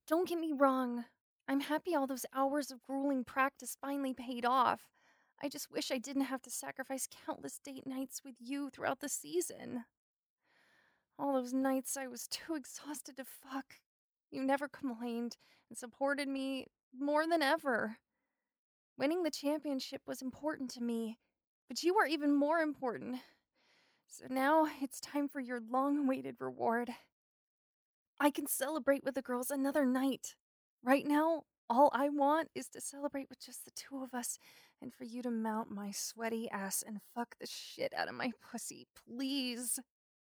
Don't get me wrong. I'm happy all those hours of grueling practice finally paid off. I just wish I didn't have to sacrifice countless date nights with you throughout the season. All those nights I was too exhausted to fuck. You never complained and supported me more than ever. Winning the championship was important to me, but you are even more important. So now it's time for your long awaited reward. I can celebrate with the girls another night. Right now, all I want is to celebrate with just the two of us and for you to mount my sweaty ass and fuck the shit out of my pussy, please.